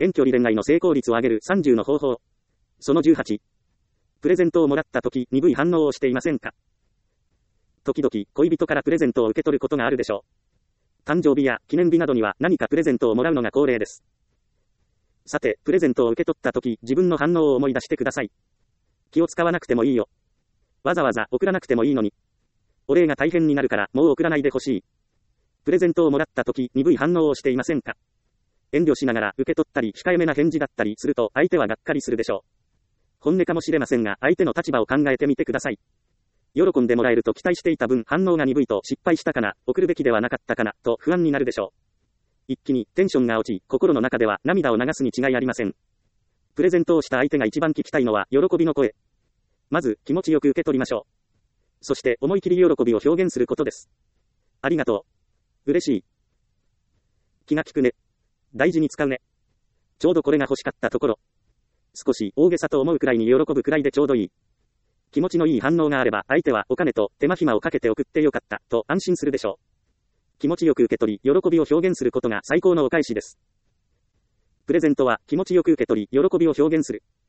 遠距離恋愛の成功率を上げる30の方法。その18。プレゼントをもらった時、鈍い反応をしていませんか？時々、恋人からプレゼントを受け取ることがあるでしょう。誕生日や記念日などには何かプレゼントをもらうのが恒例です。さて、プレゼントを受け取った時、自分の反応を思い出してください。気を使わなくてもいいよ。わざわざ送らなくてもいいのに。お礼が大変になるからもう送らないでほしい。プレゼントをもらった時、鈍い反応をしていませんか？遠慮しながら受け取ったり控えめな返事だったりすると相手はがっかりするでしょう。本音かもしれませんが相手の立場を考えてみてください。喜んでもらえると期待していた分反応が鈍いと失敗したかな、送るべきではなかったかな、と不安になるでしょう。一気にテンションが落ち、心の中では涙を流すに違いありません。プレゼントをした相手が一番聞きたいのは喜びの声。まず気持ちよく受け取りましょう。そして思い切り喜びを表現することです。ありがとう。嬉しい。気が利くね。大事に使うね。ちょうどこれが欲しかったところ。少し大げさと思うくらいに喜ぶくらいでちょうどいい。気持ちのいい反応があれば相手はお金と手間暇をかけて送ってよかったと安心するでしょう。気持ちよく受け取り、喜びを表現することが最高のお返しです。プレゼントは気持ちよく受け取り、喜びを表現する。